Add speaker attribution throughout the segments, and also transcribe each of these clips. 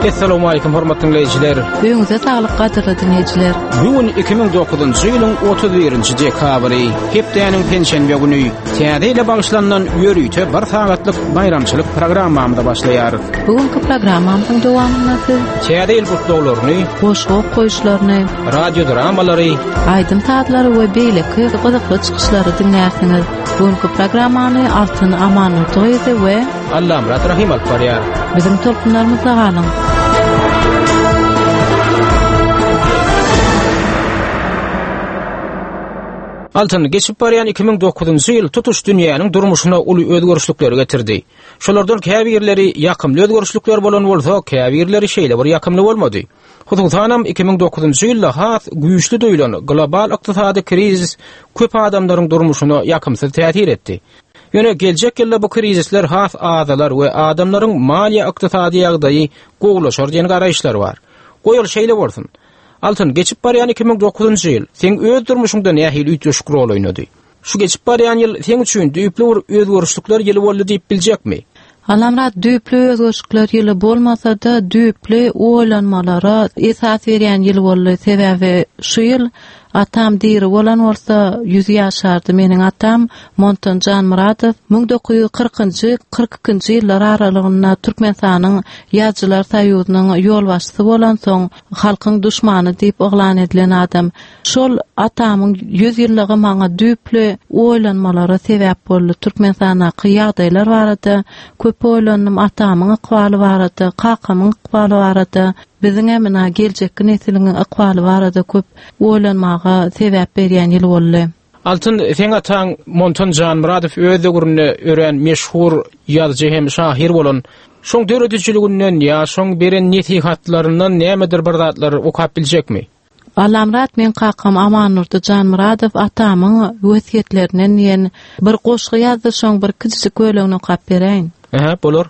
Speaker 1: Assalamu alaykum hormatly dinleyijiler.
Speaker 2: Öňüňize saglyk gaderly dinleyijiler.
Speaker 1: Bugün 2009-njy ýylyň 31-nji dekabry, hepdeniň penşenbe güni. Täze ile bagşlanan ýörüýte bir sagatlyk bayramçylyk programmamyzda başlaýar.
Speaker 2: Bugünkü programmamyzyň dowamyndaky
Speaker 1: täze il gurtlaularyny,
Speaker 2: goşgok goýuşlaryny,
Speaker 1: radio dramalary,
Speaker 2: aýdym taýdlary we beýleki gyzykly çykyşlary dinlärsiniz. Bugünkü programmany Altyn Amanurdowy we
Speaker 1: Allamrat Rahim alyp barýar.
Speaker 2: Bizim tolkunlarymyzda galyň.
Speaker 1: Altyn geçip barýan 2009-njy ýyl tutuş dünýäniň durmuşyna uly özgörüşlikler getirdi. Şolardan käbirleri ýakymly özgörüşlikler bolan bolsa, käbirleri şeýle bir ýakymly bolmady. Huzutanam 2009-njy ýylda has güýçli doýulan global ykdysady krizis köp adamlaryň durmuşyna ýakymsy täsir etdi. Ýöne geljek ýylda bu krizisler has adalar we adamlaryň maliýe ykdysady ýagdaýy gowlaşar diýen garaýşlar bar. Goýul şeýle bolsun. Altyn geçip barýan 2009-njy ýyl sen öz durmuşyňda nähili üýtgeşik rol oýnady. Şu geçip barýan ýyl sen üçin düýpli özgörüşlikler ýyly boldy diýip biljekmi?
Speaker 2: Alamrat düýpli özgörüşlikler ýyly bolmasa-da düýpli oýlanmalara esas berýän ýyl boldy. Sebäbi şu ýyl atam diri bolan bolsa 100 ýaşardy. Meniň atam Monton Janmuradow 1940-njy 42-nji ýyllar aralygynda Türkmenistanyň ýazgylar saýudynyň ýolbaşçysy bolan soň halkyň duşmany diýip oglan edilen adam. Şol atamyň 100 ýyllygy maňa düýpli oýlanmalara sebäp boldy. Türkmenistana ýagdaýlar barada köp oýlanyp atamyň ykbaly barada, kakamyň ykbaly barada. Biziň emina geljekki nesliniň ykbaly barada köp oýlanmaga sebäp berýän ýyl boldy.
Speaker 1: Altyn sen ataň Monton Janmuradow öz döwründe ören meşhur ýazgy hem şahyr bolan şoň döredijiliginden ýa şoň beren nesihatlaryndan nämedir bir zatlar okap biljekmi?
Speaker 2: Alamrat men kakam Amanurdy Janmuradow atamyň wesiýetlerinden ýen bir goşgy ýazdy, şoň bir kiçik ölegini okap bereýin.
Speaker 1: Bolar.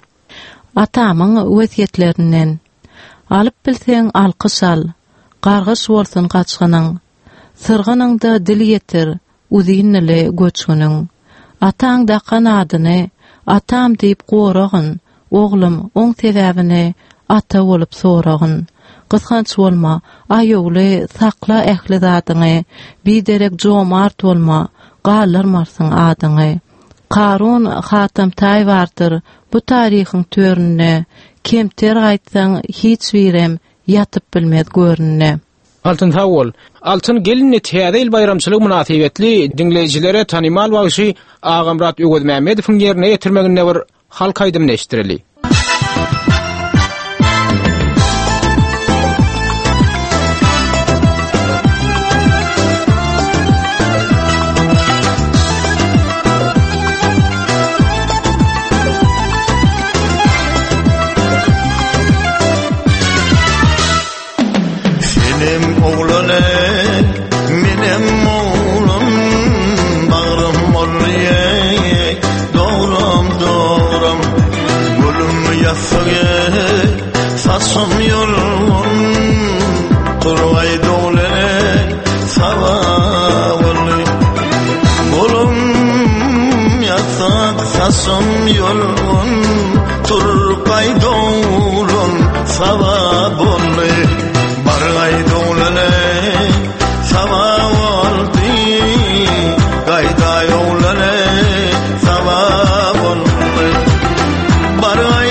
Speaker 2: Atamyň wesiýetlerinden alyp bilseň alkys al, gargyş bolsun gaçgynyň, sırgynyňda dil ýetir, uzynyly göçgüniň. Ataň da kanadyny, atam diýip goragyn, oglum oň sebäbini ata bolup soragyn. Gysganç bolma, aýogly sakla ähli zadyny, biderek jomart bolma, gallarmarsyn adyny. Karun hatam taý bardyr, bu taryhyň töründe, kemter gaýtsaň hiç birem ýatyp bilmez görünne.
Speaker 1: Altyn hawol. Altyn gelinni täze il bayramçylyk münasibetli dinlejilere tanymal bagşy Agamrat Ögöz Mämmedowyň ýerine ýetirmeginde bir halk aýdym neşdireli.
Speaker 3: Fasım yolun Turgay dowlere savavlı Olum yasak fasım yolun Turgay dowlun savavlı Bargay dowlere savavlı Gayda yolere savavlı Bargay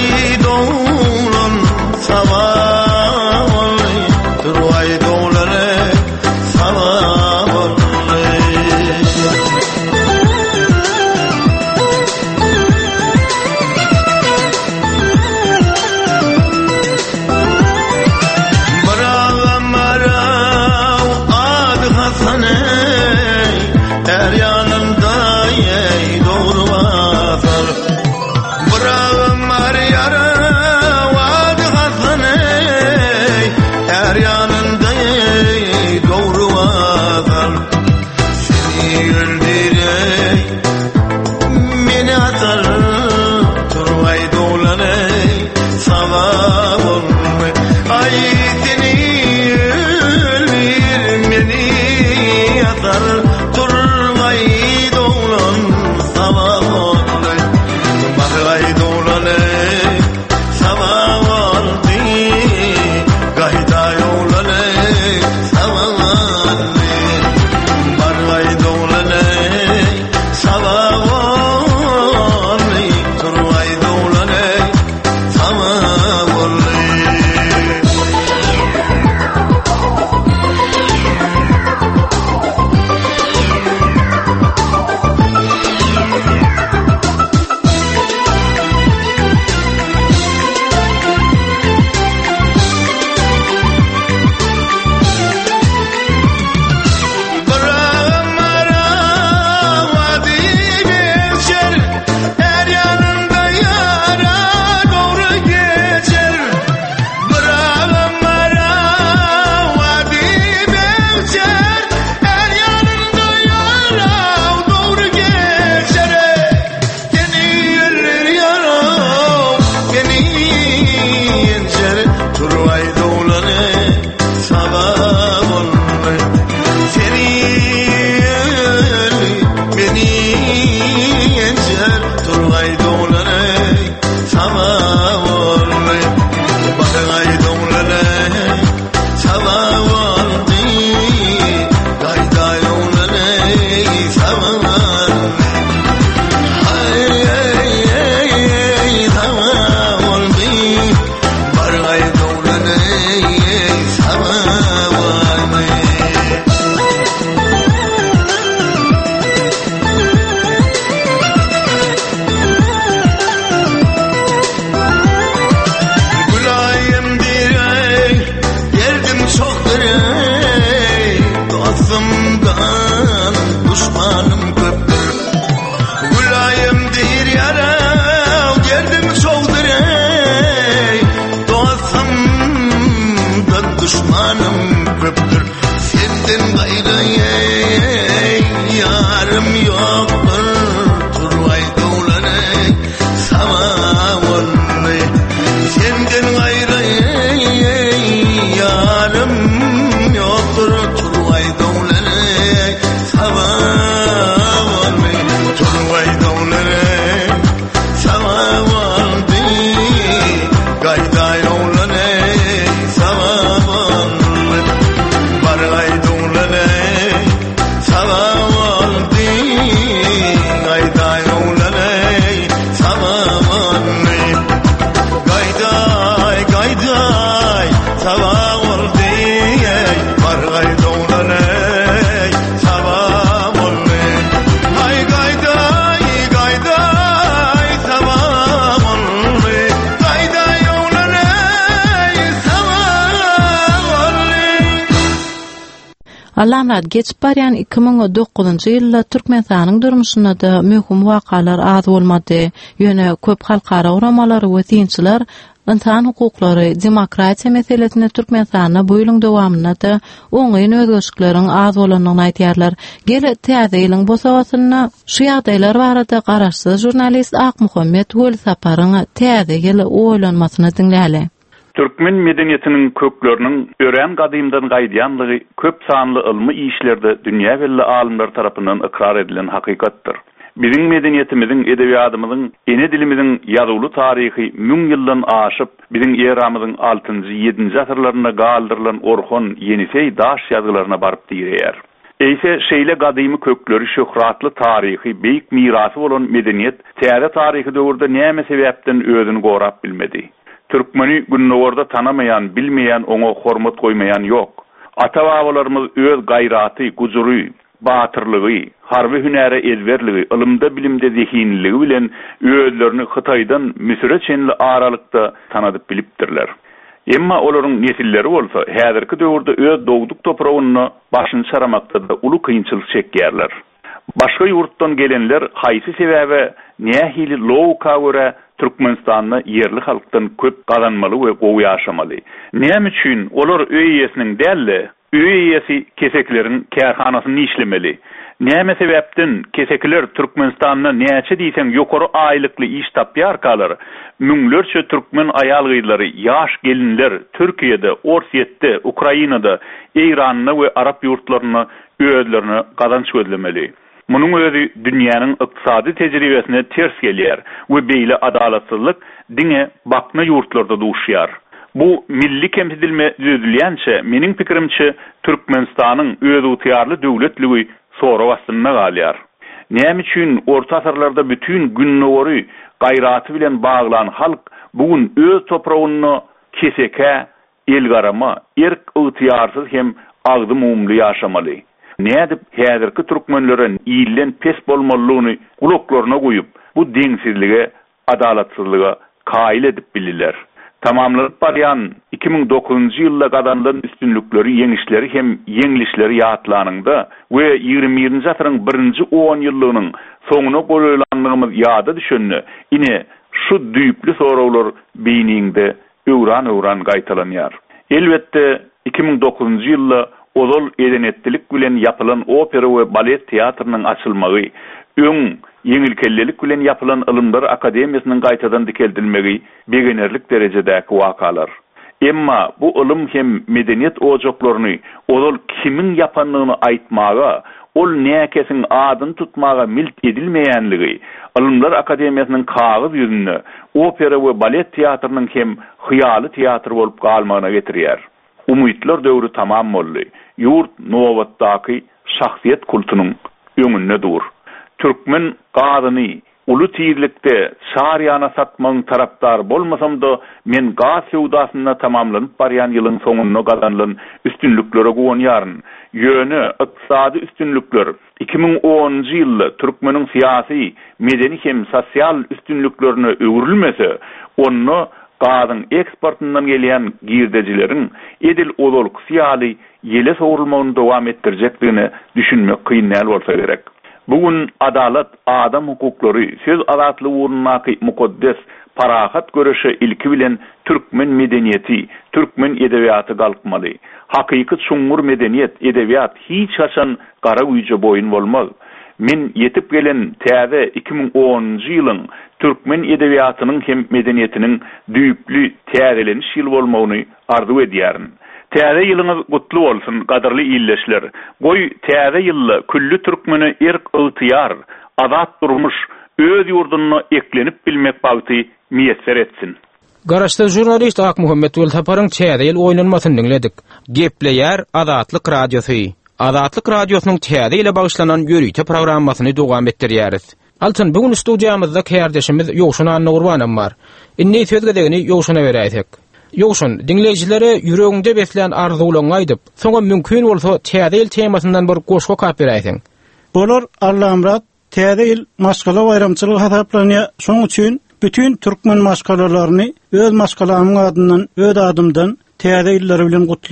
Speaker 2: Allamrat geçip barýan 2009-njy ýylda Türkmenistanyň durmuşynda da möhüm wakalar az bolmady. Ýöne köp halkara uramalar we tynçylar insan hukuklary, demokratiýa meselesini Türkmenistanda bu ýylyň dowamynda da oňaýyn özgörüşleriň az bolanyny aýtýarlar. Gele täze ýylyň bosawasyna şu ýagdaýlar barada garaşsyz jurnalist Ak Muhammed Wöl Saparyň täze ýyly oýlanmasyny dinläli.
Speaker 4: Türkmen medeniyetinin köklerinin ören gadymdan gaýdýanlygy köp sanly ilmi işlerde dünýä belli alimler tarapyndan ikrar edilen hakykatdyr. Bizim medeniyetimizin, edebiyatımızın, ene dilimizin ýazyly tarihi 1000 ýyldan aşyp, bizim eramyzyň 6-njy, 7-nji asyrlarynda galdyrılan orhon Yenisey daş ýazylaryna baryp diýerler. Eýse şeýle gadymy kökleri şöhratly tarihi, beýik mirasy bolan medeniyet, täze tarihi döwürde näme sebäpden özüni gorap bilmedi. Türkmeni günnorda tanamayan, bilmeyen, ona hormat koymayan yok. Ata-babalarımız öz gayraty, gujury, batyrlygy, harby hünäre ezberligi, ilmde bilimde zehinligi bilen özlerini Hytaýdan Misre çenli aralykda tanadyp bilipdirler. Emma olaryň nesilleri bolsa, häzirki döwürde öz dogduk topragyny başyny çaramakda da uly kynçylyk çekýärler. Başga ýurtdan gelenler haýsy sebäbe nähili lowka görä Türkmenistanda yerli halkdan köp gazanmaly we gowy ýaşamaly. Näme üçin olar öý ýesiniň dälle, öý ýesi kesekleriň kärhanasyny işlemeli. Näme sebäpden kesekler Türkmenistanda näçe diýsen ýokary aýlykly iş tapýarkalar, müňlerçe türkmen aýal-gyzlary, ýaş gelinler Türkiýede, Orsiýetde, Ukrainada, Eýranda we Arap ýurtlaryna özlerini gazanç gözlemeli. Munun özü dünýäniň ykdysady tejribesine ters gelýär we beýle adalatsyzlyk diňe bakna ýurtlarda duşýar. Bu milli kemsidilme düzülýänçe meniň pikirimçe Türkmenistanyň öz ýurtýarly döwletligi sora wastyna galýar. Näme üçin orta asyrlarda bütün günnory gaýraty bilen baglan halk bugun öz topragyny keseke, elgarama, erk ýurtýarsyz hem agdy mumly ýaşamaly. Nädip häzirki türkmenlere iýlen pes bolmalygyny gulaklaryna goýup, bu deňsizlige, adalatsyzlyga kaýil edip bilirler. Tamamlanıp barýan 2009-njy ýylda gazanılan üstünlükleri, ýeňişleri hem ýeňilişleri ýatlanyňda we 21-nji asyryň 1-nji 10 ýyllygynyň soňuna goýulanlygymyz ýada düşenni, ine şu düýpli sorawlar beýninde öwran gaýtalanýar. Elbetde 2009-njy ýylda ozal edenetlik bilen yapılan opera we balet teatrının açılmagy, öň ýeňilkellik bilen yapılan ilmler akademiýasynyň gaýtadan dikeldilmegi beginerlik derejedäki wakalar. Emma bu ilim hem medeniýet ojaklaryny ozal kimin yapanlygyny aýtmaga, ol näkesin adyny tutmaga milt edilmeýänligi, ilmler akademiýasynyň kagız ýüzünde opera we balet teatrının hem hyýaly teatr bolup galmagyna getirýär. Umytlar döwrü tamam boldy. Ýurt nowatdaky şahsiýet kultunyň öňünde dur. Türkmen gazyny uly tirlikde şaryana satmaň tarapdar bolmasam da men gaz sewdasyna tamamlanyp barýan ýylyň soňuna gazanılan üstünliklere gowanýaryn. Ýöne ykdysady üstünlikler 2010-njy ýylda Türkmeniň syýasy, medeni hem sosial üstünliklerine öwrülmese, onu gazyň eksportyndan gelýän girdejileriň edil ozalky syýaly ýele sowrulmagyny dowam etdirjekdigini düşünmek kynýal bolsa gerek. Bugun adalat, adam hukuklary, söz azatlygy urunmaky mukaddes parahat görüşi ilki bilen Türkmen medeniýeti, Türkmen edebiýaty galkmaly. Hakyky çuňur medeniýet, edebiýat hiç haçan gara güýje boyun bolmaz. Men yetip gelen täze 2010-njy ýylyň Türkmen edebiýatynyň hem medeniýetiniň düýpli täzeleniş ýyly bolmagyny arzu edýärin. Täze ýylyňyz gutly bolsun, gadarly ýylleşler. Goý täze ýylda külli türkmeni erk ýurtyar, azat durmuş, öz ýurduny eklenip bilmek bagty miýesser etsin.
Speaker 1: Garaşda jurnalist Ak Muhammed Wöl Saparyň täze ýyl oýlanmasyny dinledik. Gepleýär Azatlyk radiosy. Azatlyk radiosynyň täze ýyla bagyşlanan ýörüýte programmasyny dowam etdirýäris. Altyn bugun studiýamyzda kärdeşimiz Ýowşun Anna Gurbanam bar. Inni sözgedegini Ýowşuna beräýsek. Ýowşun, dinleýijilere ýüreginde beslen arzuwlaryny aýdyp, soňa mümkin bolsa täze ýyl temasyndan bir goşga kap beräýsiň.
Speaker 5: Bolar Allamrat täze ýyl maşgala bayramçylygy hasaplanýar. Şoň üçin bütün türkmen maşgalalaryny öz maşgalamyň adyndan, öz adymdan täze ýyllary bilen gutlaýan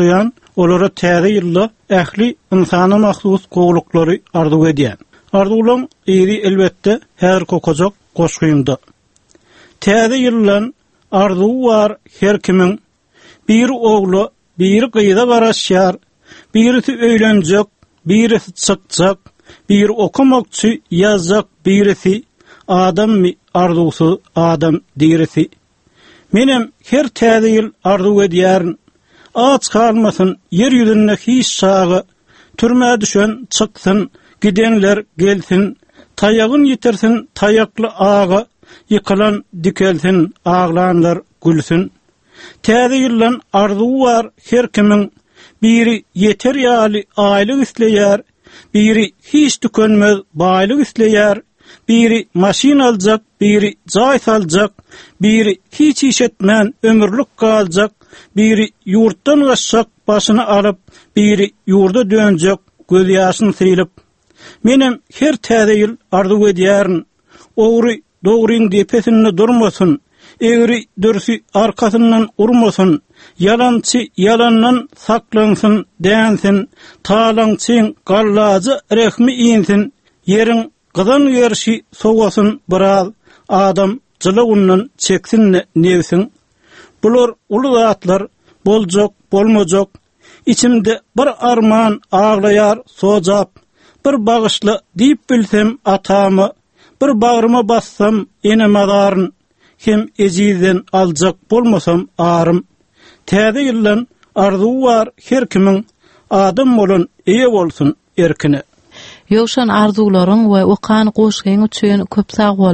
Speaker 5: olara täze ýylda ähli insana mahsus gowluklary arzu edýän. Arzulan iri elbette her kokojak goşgymda. Täze ýyllan arzu var her kimin. Bir oglu, bir gyýda garaşýar, birisi öýlenjek, birisi çykjak, bir okumakçy ýazjak, birisi adam mi arzusy adam dirisi. Menem her täze ýyl arzu edýärin. Aç kalmasın, yer yüzünde hiç sağı, türmeye düşen çıksın, gidenler gelsin, tayağın yitirsin, tayaklı ağı, yıkılan dikelsin, ağlanlar gülsün. Täze ýyllan arzu var her kimin, biri yeter ýaly aýlyk isleýär, biri hiç tükenmez baýlyk isleýär, biri maşin aljak, biri jaý saljak, biri hiç iş etmän ömürlük galjak, biri yurtdan gaçsak başyny alyp, biri yurda dönjek göz ýaşyny sylyp. Menem her täze ýyl arzu edýärin, ogry dogryň depesinde durmasyn, egri dörsi arkasından urmasın, yalançı yalandan saklansın, dänsin, talaňçyň gallazy rehmi insin, yerin gıdan yerşi soğasın biraz, adam jylygundan çeksin nevsin. Bular ulu zatlar, boljak, bolmajak, içimde bir arman ağlayar, sojap, bir bagışly diýip bilsem atamy, bir bagryma bassam ene madaryn, hem eziden aljak bolmasam arym. Täze ýyllan arzu var her kimin, adam bolan eýe bolsun erkine.
Speaker 2: Ýokşan arzularyň we okan goşgyň üçin köp sag bol.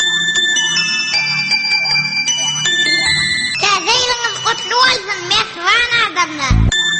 Speaker 6: Täze ýylyňyz gutly bolsun, mehriban adamlar.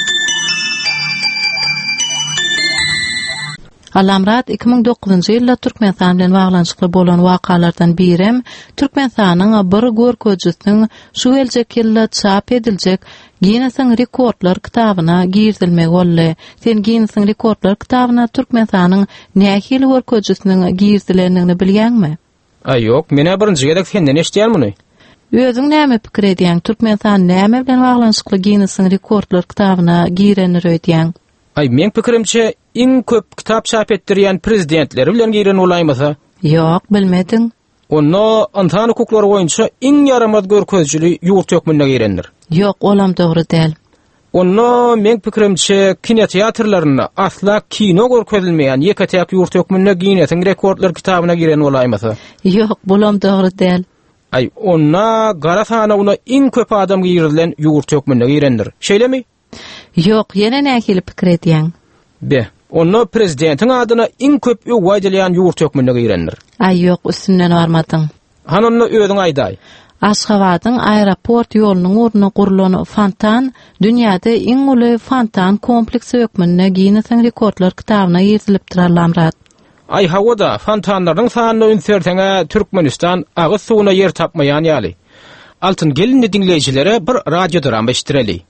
Speaker 2: Alamrat 2009-njy ýylda Türkmenistan bilen baglanşykly bolan wakalardan birem, Türkmenistanyň bir görkezjisiniň şu geljek ýylda çap ediljek Guinness'ın rekordlar kitabyna girdilmek boldy. Sen Guinness'ın rekordlar kitabyna Türkmenistanyň nähili görkezjisiniň girdilenini bilýänmi?
Speaker 1: Ýok, mene birinji gedek senden eşdýän muny.
Speaker 2: Özüň näme pikir edýän? Türkmenistan näme bilen baglanşykly Guinness'ın rekordlar kitabyna girenir öýdýän?
Speaker 1: Men pikirimçe iň köp kitap çap etdirýän prezidentleri bilen giren olaýmasa?
Speaker 2: Ýok, bilmediň.
Speaker 1: Onda insany hukuklary boýunça iň yaramaz görkezjili ýurt hökmüne girendir.
Speaker 2: Ýok, olam dogry däl.
Speaker 1: Onda men pikirimçe kinoteatrlaryna asla kino görkezilmeýän ýeketäk ýurt hökmüne Guinness'in rekordlar kitabyna giren olaýmasa?
Speaker 2: Ýok, bolam dogry däl.
Speaker 1: Onda garasana ona iň köp adam girilen ýurt hökmüne girendir. Şeýlemi?
Speaker 2: Ýok, ýene nähili pikir edýän?
Speaker 1: Onda prezidentiň adyna iň köp öwgä edilýän ýurt hökmüne girendir.
Speaker 2: Ýok, üstünden barmadyň.
Speaker 1: Hanonda özüň aýdaý.
Speaker 2: Aşgabatyň aeroport ýolunyň urnuny gurulan fontan dünýäde iň uly fontan kompleksi hökmüne Guinness'in rekordlar kitabyna ýetilipdir Alamrat.
Speaker 1: Hawada fontanlaryň sanyny ünserseňe Türkmenistan agyz suwuna ýer tapmaýan ýaly. Altyn gelin dinleýijilere bir radio drama eşdireli.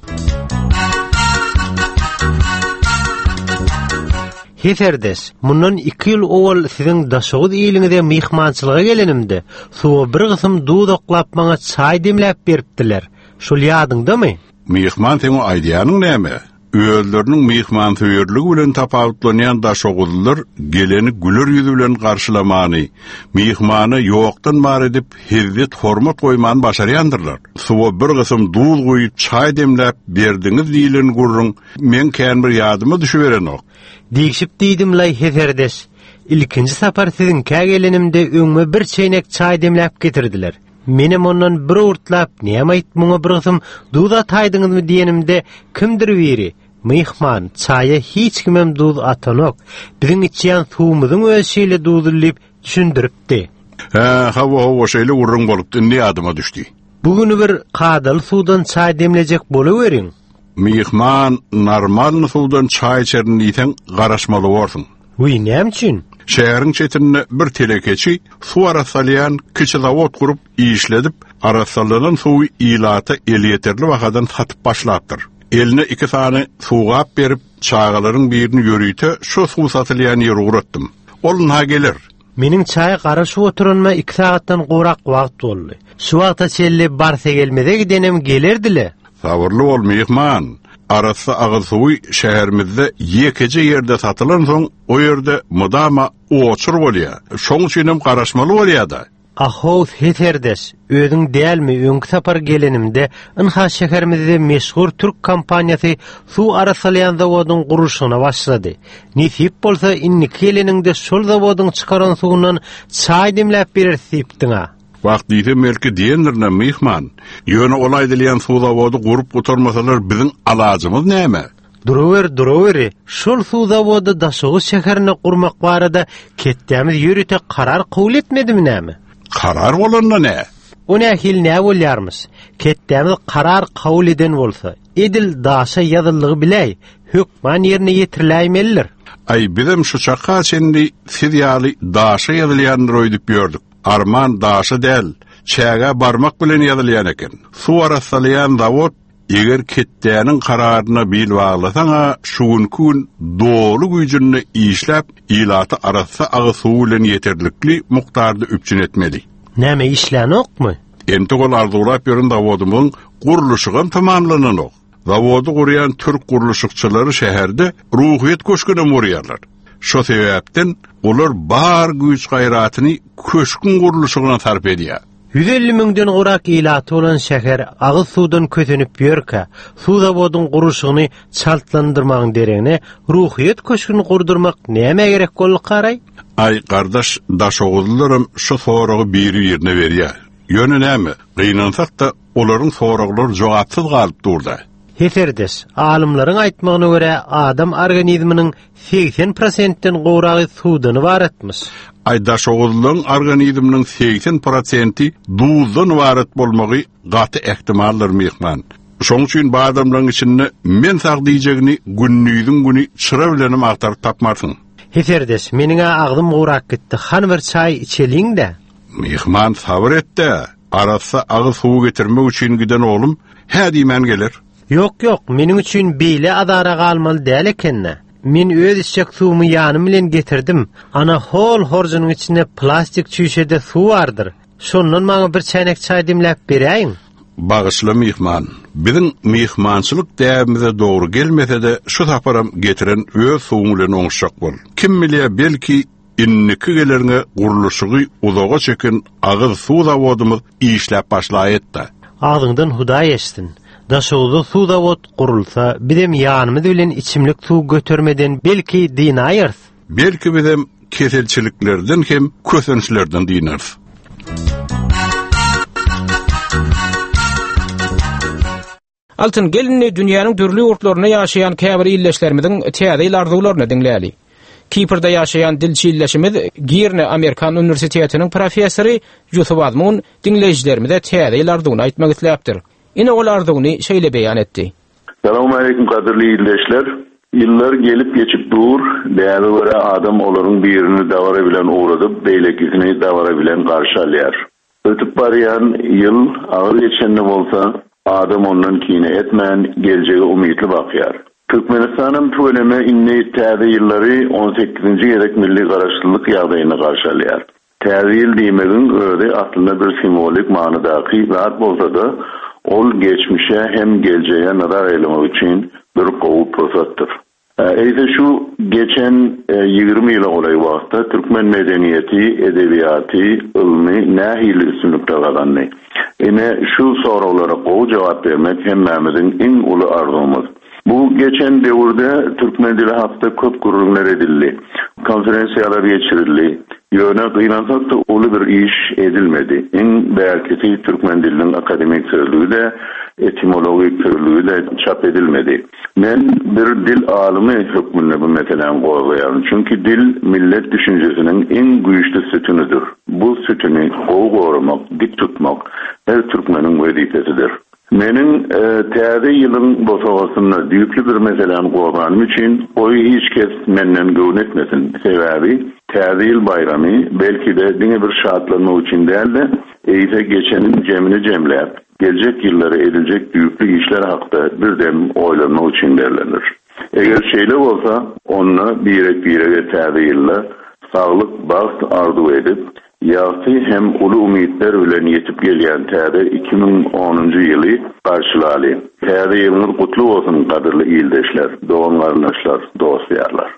Speaker 7: Heferdes, mundan 2 ýyl owal siziň daşagyz ýylyňyzda mehmançylyga gelenimde, suwa bir gysym duýd oklap maňa çaý demläp beripdiler. Şol ýadyňdamy?
Speaker 8: Mehman seňe aýdýanyň näme? Öýleriniň mehman söýerligi bilen tapawutlanýan daşagyzlar geleni güler ýüzi bilen garşylamany, mehmany ýokdan bar edip hizmet hormat goýman başarýandyrlar. Suwa bir gysym duýd goýup çaý demläp berdiňiz diýilen gurrun, men kän bir ýadyma düşüberenok.
Speaker 7: Diýişip diýdim lay Heferdes. İlkinji sapar siziň kägelenimde öňme bir çeýnek çaý demläp getirdiler. Menem ondan bir urtlap, näme aýtmaňa bir gysym duýda taýdyňyzmy diýenimde kimdir biri. Mehman, çaýa hiç kimem duýd atanok. Biziň içýän suwumyzyň öz şeýle duýdylyp düşündiripdi.
Speaker 8: Hawa şeýle urrun bolup indi adyma düşdi.
Speaker 7: Bugün bir kadaly suwdan çaý demlejek bolaweriň.
Speaker 8: Mehman normal suwdan çaý içerin diýsen garaşmaly bolsun.
Speaker 7: Näme üçin?
Speaker 8: Şehrin çetinine bir telekeçi su arasalyan kiçi zavod kurup işledip arasalanan suyu ilata el yeterli vakadan satıp başlattır. Eline 2 tane suğap berip çağaların birini yürüyte şu su satılyan yer uğrattım. Olun ha gelir.
Speaker 7: Menin çay qarşı oturunma 2 saattan qorak vaqt oldu. Şu vaqta çelli barsa gelmede gidenem gelerdile.
Speaker 8: Sabırlı ol mehman. arası ağı suwy şäherimizde ýekece ýerde satylan soň o ýerde mudama oçur bolýar. Şoň üçin hem garaşmaly bolýar-da.
Speaker 7: Ahowz heterdes, özüň dälmi öňkü sapar gelenimde ynha şäherimizde meşhur türk kompaniýasy suw arasalayan zawodyň gurulşyna başlady. Nisip bolsa inniki geleninde şol zawodyň çykaran suwundan çay demläp berer sipdiňa.
Speaker 8: Wagt diýdim melki diýenlerine mihman, ýöne olay dilen suw zawody gurup oturmasalar biziň alajymyz näme?
Speaker 7: Durower, şol suw zawody Daşoğuz şäherine gurmak barada ketdämiz ýürüte karar kabul etmedimi näme?
Speaker 8: Karar bolanda ne?
Speaker 7: O nähil nä bolýarmys? Ketdämiz karar kabul eden bolsa, edil daşa ýazyldygy bilä, hökman ýerine ýetirilýärler.
Speaker 8: Ay bizim şu çaka sendi sidyali daşa ýazylýanlar oýdup ýördük. Arman daşa del, çäge barmak bilen ýazylýan eken. Suw arasalayan zawod eger ketdäniň kararyna bil baglasaňa şunkun dolu güýjünde işläp ilaty arasa agy suw bilen ýeterlikli mukdarda üpçün etmeli.
Speaker 7: Näme işlenokmy?
Speaker 8: Enti gol arzulap ýörün zawodymyň gurulşygy tamamlananok. Zawody gurýan türk gurulşykçylary şäherde ruhyet köşküne murýarlar. Şo sebäpden olar bar güýç gaýratyny köşkün gurulşygyna sarp edýär.
Speaker 7: 150 müňden gorak ilaty olan şäher agy suwdan kötenip ýörkä, suw zawodyň gurulşygyny çaltlandyrmagyň deregine ruhyet köşküni gurdurmak näme gerek bolup garay?
Speaker 8: Ay gardaş Daşoğuzlarym şu soragy biri ýerine berýär. Ýöne näme? Gynansak da olaryň soraglary jogapsyz galyp durdy.
Speaker 7: Heterdes, alımlaryň aýtmagyna görä adam organizminiň 80%den goragy suwdan ibaretmiş.
Speaker 8: Ay Daşoğuzlaryň organizminiň 80% duzdan ibaret bolmagy gaty ehtimallar mehman. Şoň üçin bu adamlaryň içinde men sag diýjegini günnüýdüň güni çıra bilenim agtarıp tapmarsyň.
Speaker 7: Heterdes, meniňe agdym gorak gitdi. Han bir çay içeliň-de.
Speaker 8: Mehman sabr etdi. Arasa agy suw getirmek üçin giden oğlum, hä diýmen gelir.
Speaker 7: Yok, meniň üçin beýle adara galmaly däl ekenne. Men öz içjek suwumy ýanym bilen getirdim. Ana hol horjunyň içinde plastik çüşede suw bardyr. Şondan maňa bir çänek çay demläp beräýin.
Speaker 8: Bagyşly mehman, biziň mehmançylyk däwimize dogry gelmese-de şu taparam getiren öz suwuny bilen oňşak bol. Kim bilýär, belki inniki gelerine gurulşygy uzaga çeken agyr suw zawodymyz işläp başlaýetdi.
Speaker 7: Ağzından Huda eştin. Daşoğuzda suw zawod gurulsa, bizim ýanymyz bilen içimlik suw götürmeden belki dinaýyrs.
Speaker 8: Belki bizim keselçiliklerden hem kösençlerden dineriz.
Speaker 1: Altın gelinni dünýäniň dürli urtlaryna ýaşaýan käbir illeşlerimiziň täze arzuwlaryny dinläli. Kiprda ýaşaýan dilçi illeşimiz Girne Amerikan Üniversitetiniň professory Yusuf Azmun dinleýijilerimize täze arzuwyny aýtmak isläpdir. Ine ol arzuwyny şeýle beýan etdi.
Speaker 9: Assalamu alaykum gaderli illeşler. Yıllar gelip geçip dur, değerli göre adam olaryň birini davara bilen uğradyp, beýlekisini davara bilen garşalýar. Ötüp barýan ýyl agyr geçende bolsa, adam ondan kine etmän, geljege umytly bakýar. Türkmenistanyň töweleme inni täze ýyllary 18-nji gerek milli garaşlylyk ýagdaýyna garşalýar. Täze ýyl diýmegiň özi aslynda bir simbolik manydaky zat bolsa-da, ol geçmişe hem geljege nazar eylemek üçin bir gowy pursatdyr. Eýse şu geçen 20 ýyla golay wagtda türkmen medeniýeti, edebiýaty, ilmi nähil üstünlükde galandy. Ine şu sorawlara gowy jogap bermek hemmemiziň iň uly arzumyz. Bu geçen döwürde türkmen dili hakda köp gurulmalar edildi. Konferensiýalar geçirildi. Ýöne gynansak da uly bir iş edilmedi. Iň bärkisi türkmen diliniň akademik sözlüğü etimologik türlüğü de çap edilmedi. Men bir dil alimi hükmünde bu meselen goýýarym. Çünki dil millet düşünjesiniň en güýçli sütünüdür. Bu sütünü goýmak, dik tutmak her türkmeniň wezifesidir. Meniň täze ýylyň bosagysyna düýpli bir meselen goýganym üçin oý hiç kes menden göwn etmesin. Sebäbi täze ýyl bayramy belki de diňe bir şatlanma üçin däldi. Eýse geçenin jemini jemläp gelecek ýyllary edilecek düýpli işler hakda birdem oýlanmak üçin derlenir. Eger şeýle bolsa, onna birek täze ýylla saglyk baht arzu edip, ýa-da hem uly umytlar bilen ýetip gelýän täze 2010-njy ýyly garşylaly. Täze ýylyňyz gutly bolsun gadyrly ýyldaşlar, dogan garnaşlar, dostlar.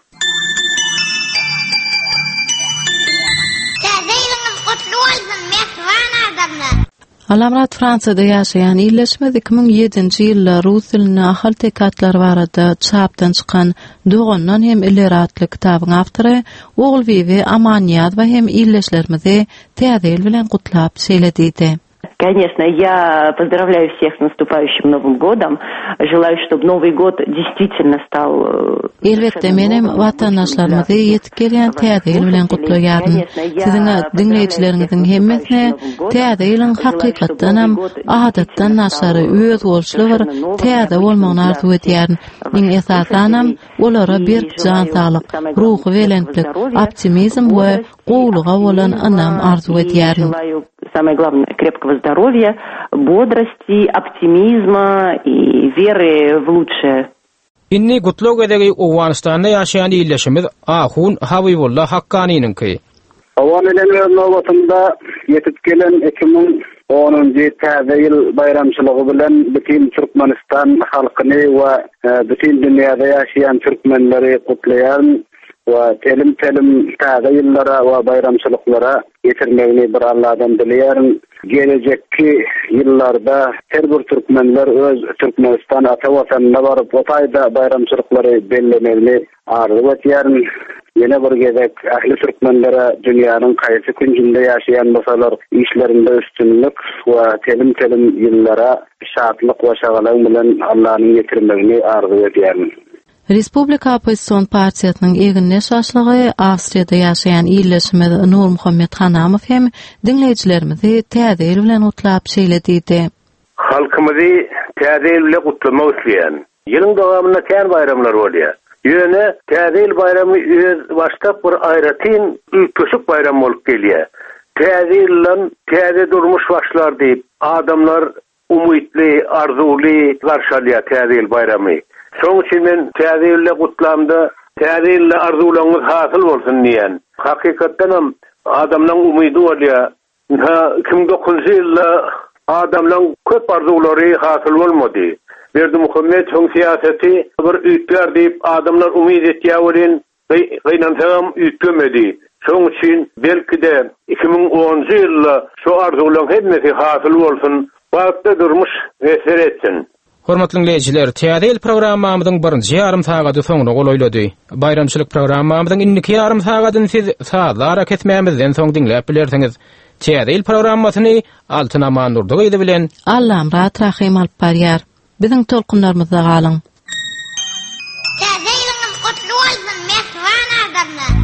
Speaker 6: Täze ýylyňyz gutly bolsun, mehriban adamlar.
Speaker 2: Alamrat Fransada ýaşaýan ýylleşme 2007-nji ýylda rus diline ahal tekatlar barada çapdan çykan dogandan hem illeratly kitabyň awtory Ogul Bibi Amaniyat we hem ýylleşlerimizi täze ýyl bilen gutlap seýledidi.
Speaker 10: Конечно, я поздравляю всех с наступающим Новым годом. Желаю, чтобы Новый год действительно стал...
Speaker 2: Elbette menem vatandaşlarymyzy ýetip gelýän täze ýyl bilen gutlaýaryn. Siziň dinleýiçileriňiziň hemmesine täze ýylyň hakykatdan hem adatdan naşary öz bolşly bir täze bolmagyny arzu edýäryn. Iň esasanam olara bir jan saglyk, ruhy welentlik, optimizm we gowluga bolan anam arzu edýäryn.
Speaker 10: Самое главное, крепкого здоровья, бодрости, оптимизма и веры в лучшее.
Speaker 1: Inni gutlug edegi Owganistanda ýaşaýan ýylleşimiz Ahun Habibullah Hakkany'ninki.
Speaker 11: Owganistanyň nowatynda ýetip gelen 2010-njy täze ýyl bayramçylygy bilen bütün Türkmenistan halkyny we bütün dünýäde ýaşaýan türkmenleri gutlaýan we telim täze ýyllara we bayramçylyklara ýetirmegini bir Allahdan dileýärin. Gelecekki ýyllarda her bir türkmenler öz Türkmenistan ata watanyna baryp otaýda bayramçylyklary bellemegini arzu etýärin. Ýene bir gezek ähli türkmenlere dünýäniň gaýsy günjinde ýaşaýan bolsalar işlerinde üstünlük we telim ýyllara şatlyk we şagalyk bilen Allahyň ýetirmegini arzu etýärin.
Speaker 2: Respublika Opposision Partiýasynyň eginleş başlygy Awstriýada ýaşaýan ýylleşmede Nur Muhammed Hanamow hem dinleýiçilerimizi täze ýyl bilen gutlap seýledidi.
Speaker 12: Halkymyzy täze ýyl bilen gutlamak isleýän. Ýylyň dowamynda kän bayramlar bolýar. Ýöne täze ýyl bayramy öz başga bir aýratyn köşük bayram bolup gelýär. Täze ýylan täze durmuş başlar diýip adamlar umytly, arzuly garşalýar täze ýyl bayramy. Şoň üçin men täze ýylle gutlamda, täze ýylle arzularyňyz hasyl bolsun diýen. Hakykatdan hem adamlaryň umydy bolýar. 2009-njy ýylda adamlaryň köp arzulary hasyl bolmady. Berdi Muhammed şoň siýasety bir üýtler diýip adamlar umyt etýärin, gynansaňam üýtgemedi. Şoň üçin belki-de 2010-njy ýylda şu arzularyň hemmesi hasyl bolsun, wagtda durmuş eser etsin.
Speaker 1: Hormatly dinleýijiler, täze ýyl programmamyzyň birinji ýarym sagady soňuna golaýlady. Bayramçylyk programmamyzyň indiki ýarym sagadyny siz saatlara ketmämizden soň dinläp bilersiňiz. Täze ýyl programmasyny Altyn Aman Nurdugy bilen
Speaker 2: Allaham rahat rahim alyp barýar. Biziň tolkunlarymyzda galyň.
Speaker 6: Täze ýylyňyz gutly bolsun, mehriban adamlar.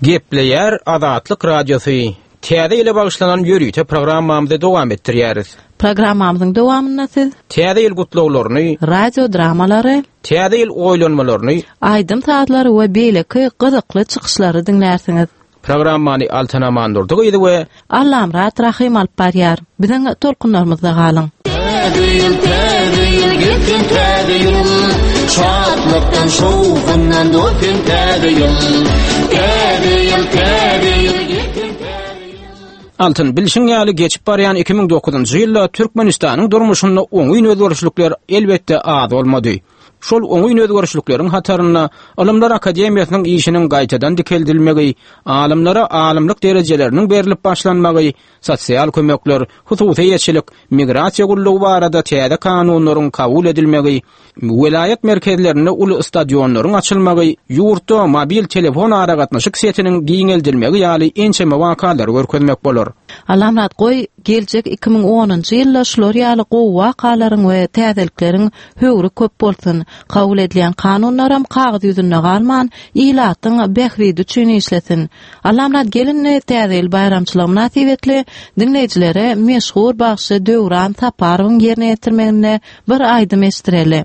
Speaker 1: Gepleyer Azatlyk Radiosu Täze ile bagışlanan ýörüýte programmamyzda dowam etdirýäris.
Speaker 2: Programmamyzyň dowamyna siz
Speaker 1: täze ýyl gutlaglaryny,
Speaker 2: radio dramalary,
Speaker 1: täze ýyl oýlanmalaryny,
Speaker 2: aýdym saatlary we beýleki gyzykly çykyşlary dinlärsiňiz.
Speaker 1: Programmany Altan Amandurdyk ýa-da we
Speaker 2: Allam Rat Rahim alparýar. Biziň tolkunlarymyzda galyň.
Speaker 13: Täze ýyl geçen täze ýyl, şatlykdan şowgundan döpen täze ýyl. Täze ýyl
Speaker 1: Altın bilişin ýaly geçip barýan 2009-njy ýylda Türkmenistanyň durmuşynda oňy özgörüşlikler elbetde az bolmady. Şol oňy özgörüşlikleriň hataryna Alimler Akademiýasynyň işiniň gaýtadan dikeldilmegi, alimlara alimlik derejeleriniň berilip başlanmagy, sosial kömekler, hususy ýetçilik, migrasiýa gullugy barada täze kanunlaryň kabul edilmegi, vilayet merkezlerinde uly stadionlaryň açylmagy, ýurtda mobil telefon aragatnaşyk setiniň giňeldilmegi ýaly ençeme wakalar görkezmek bolar.
Speaker 2: Alamrat goý geljek 2010-njy ýylda şolar ýaly gowy wakalaryň we täzelikleriň höwri köp bolsun. Kabul edilen kanunlaram kağıt yüzünde galman, ilatyň behwidi üçin işlesin. Alamrat gelin täze bayramçylygy nasibetli dinleýijilere meşhur bagşy Döwran Saparowyň ýerine ýetirmegine bir aýdym estireli.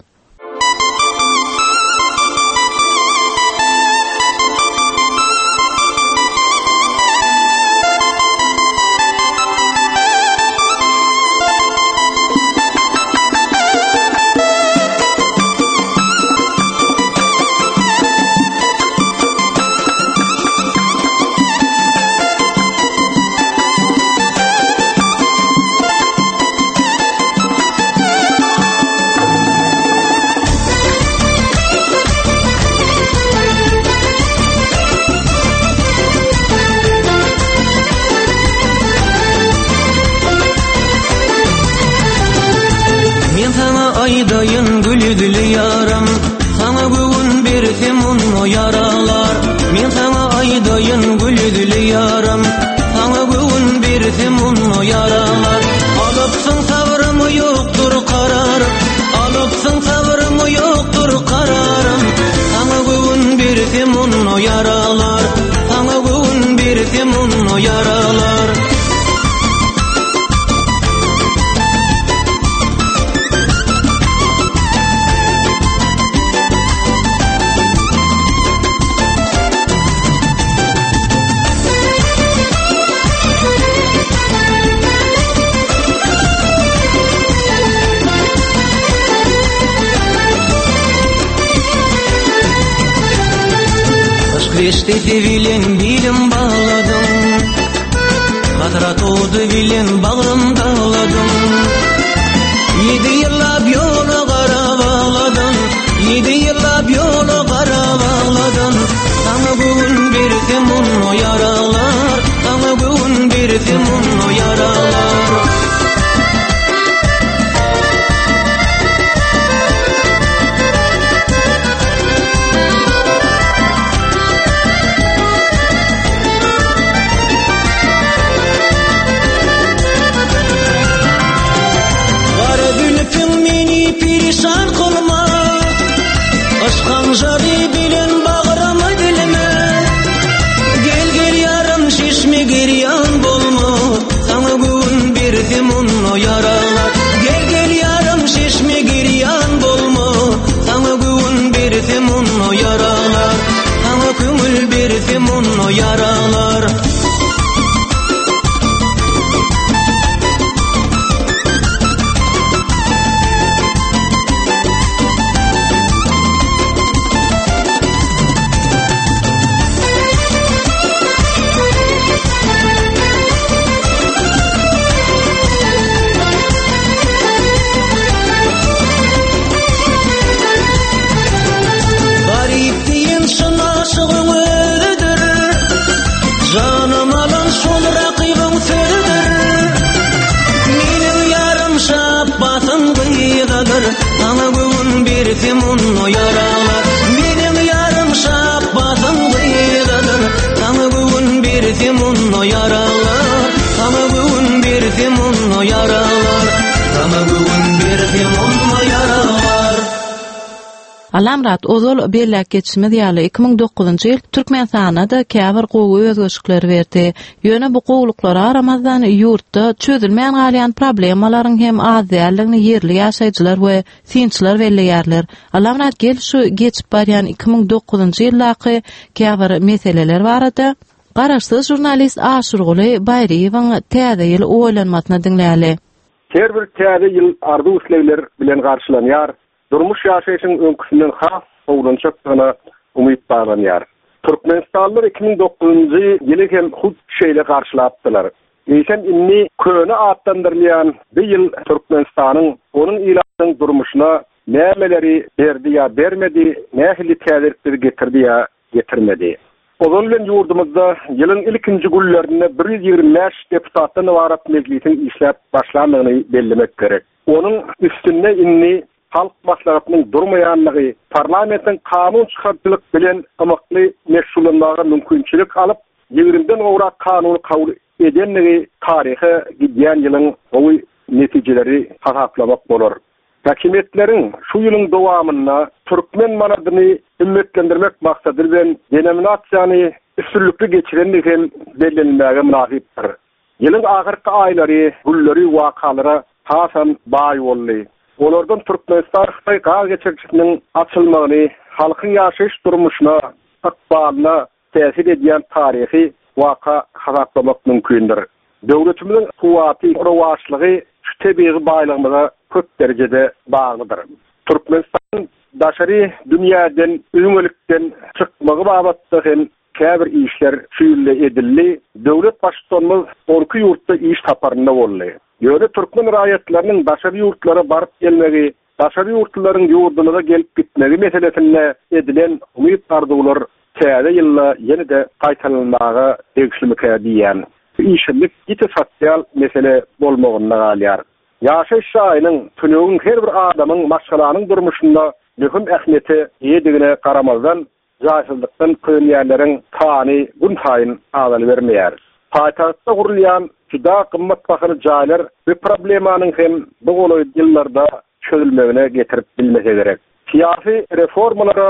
Speaker 13: Aydayın gülüdülü yaram, sana bugün bersem onu yaralar. Men sana aydayın gülüdülü yaram, sana bugün bersem onu yaralar. Alıpsın sabrımı yoktur kararım, alıpsın sabrımı yoktur kararım. Sana bugün bersem onu yaralar, sana bugün bersem onu yaralar. Beşte sevilen bilim bağladım, Hatıra tozu bilen bağrım dağladım. 7 yıllap yolu kara bağladım, 7 yıllap yolu kara bağladım. Sana bugün bersem onu yaralar, sana bugün bersem onu yaralar. Perişan kılma, aşkın jari bilen bağrımı dilime. Gel gel yarım şişme geryan bolma, sana bugün bersem onu yaralar. Gel gel yarım şişme geryan bolma, sana bugün bersem onu yaralar. Sana köngül bersem onu yaralar. Canım alan şol rakibim sözdür. Menin yarım şapbatın kıyıdadır, sana bugün bersem onu yaralar. Menin yarım şapbatın kıyıdadır, sana bugün bersem onu yaralar. Sana bugün bersem onu yaralar, sana bugün bersem onu yaralar.
Speaker 2: Alamrat ozol belläk geçişme diýäli 2009-njy ýyl Türkmenistana da käbir gowy özgörşlikler berdi. Ýöne bu gowluklara aramazdan ýurtda çözülmeýän galýan problemalaryň hem az däerligini yerli ýaşaýjylar we sinçiler belleýärler. Alamrat gel şu geçip barýan 2009-njy ýyllaky käbir meseleler barada garaşsyz jurnalist Aşurguly Bayriýewiň täze ýyl oýlanmasyny dinläýäli.
Speaker 14: Her bir täze ýyl ardy üslegler bilen garşylanýar. Durmuş ýaşaýyşyň öňküsinden has oglançakyna umyt baglanýar. Türkmenistanlylar 2009-njy ýyly hem hut şeýle garşylapdylar. Eýsen inni köne atlandyrylýan bir ýyl Türkmenistanyň onuň ýylaryň durmuşyna nämeleri berdi ýa bermedi, nähili täzirleri getirdi ýa getirmedi. Ozon bilen ýurdumyzda ýylyň ilkinji günlerinde 125 deputatdan ibarat meclisiň işläp başlanyny bellemek gerek. Onuň üstünde inni halk maslahatynyň durmaýanlygy, parlamentiň kanun çykartdylyk bilen amakly meşgullanmaga mümkinçilik alyp, 20den gowrak kanuny kabul edenligi taryhy gidýän ýylyň owy netijeleri hasaplamak bolar. Hakimiyetleriň şu ýylyň dowamyna türkmen manadyny ümmetlendirmek maksady bilen denominasiýany üstünlükli geçirenligi hem bellenilmäge münasipdir. Ýylyň ahyrky aýlary, günleri, wakalary hasan baý boldy. Olardan Türkmenistan Xitay gaz geçirçisinin açılmagyny, halkyň ýaşaýyş durmuşyna, ykbalyna täsir edýän taryhy waka hasaplamak mümkindir. Döwletimiziň kuwaty, rowaşlygy, tebiği baýlygymyza köp derejede baglydyr. Türkmenistan daşary dünýäden öňelikden çykmagy babatda hem käbir işler süýle edildi. Döwlet başçylygymyz orky ýurtda iş taparynda boldy. Ýöne türkmen raýatlarynyň daşary ýurtlara baryp gelmegi, daşary ýurtlaryň ýurduna gelip gitmegi meselesinde edilen umyt arzuwlar täze ýylla ýene-de gaýtalanmagy degişlimeke diýen. İşlik ýete sosial mesele bolmagyna galýar. Ýaşaýyş şaýynyň tünügiň her bir adamyň maşgalanyň durmuşynda möhüm ähmiýeti ýedigine garamazdan jaýsızlykdan kynýanlaryň tany gün taýyn azaly bermeýär. Paýtagtda gurulýan juda gymmat bahaly jaýlar we problemanyň hem bu goly ýyllarda çözülmegine getirip bilmese gerek. Siyasi reformalara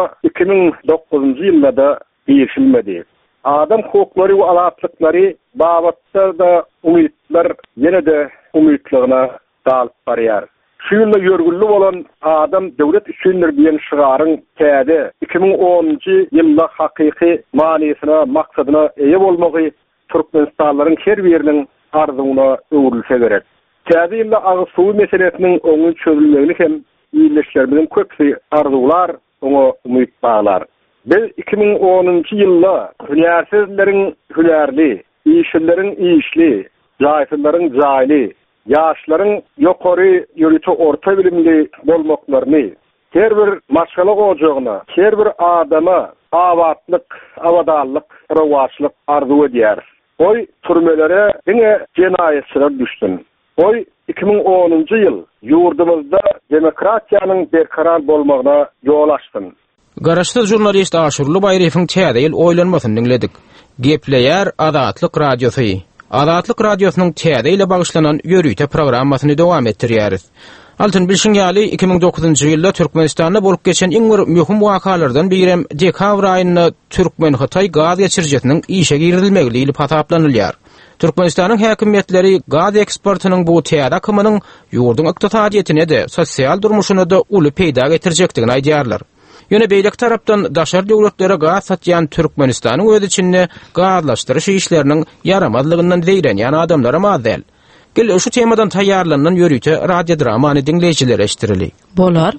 Speaker 14: 2009-njy ýylda ýeşilmedi. Adam hukuklary we azatlyklary babatda da umytlar ýene-de umytlygyna dalyp barýar. Şu ýylda ýörgünli bolan adam döwlet üçindir diýen şygaryň täze 2010-njy ýylda hakyky manysyna, maksadyna eýe bolmagy Türkmenistanlaryň her biriniň arzuwyna öwrülse gerek. Täze ýylda agy suw meselesiniň oňy çözülmegini hem ýyleşlerimiziň köpsi arzuwlar, oňa umyt baglar. Biz 2010-njy ýylda hünärsizleriň hünärli, işçileriň işli, jaýsylaryň jaýly, ýaşlaryň ýokary ýörüçi orta bilimli bolmaklaryny, her bir maşgala gojagyna, her bir adama awatlyk, awadallyk, rowaçlyk arzu edýär. Oy türmelere diňe jenaýetçiler düşdün. Oy 2010-njy ýyl ýurdumyzda demokratiýanyň berkarar bolmagyna ýol açdyn.
Speaker 1: Garaşsyz jurnalist Aşurly Bayriýewiň täze ýyl oýlanmasyny dinledik. Gepleýär Azatlyk radiosy. Azatlyk radiosynyň täze ile bagyşlanan ýörüýte programmasyny dowam etdirýäris. Altyn bilşiň ýaly 2009-njy ýylda Türkmenistanda bolup geçen iň bir möhüm wakalardan birem dekabr aýynda Türkmen Xitay gaz geçirjesiniň işe girilmegiliği hasaplanylýar. Türkmenistanyň häkimetleri gaz eksportynyň bu täze akymynyň ýurdun ykdysadyetine de, sosial durmuşyna da uly peýda getirjekdigini aýdýarlar. Ýöne beýlek tarapdan daşary döwletlere gaz satýan Türkmenistanyň öz içinde gazlaşdyryş işleriniň yaramazlygyndan zeýrenýän adamlar amazel. Gel şu temadan taýýarlanan ýörüýte radio dramany dinleýijilere eşdirili.
Speaker 2: Bolar.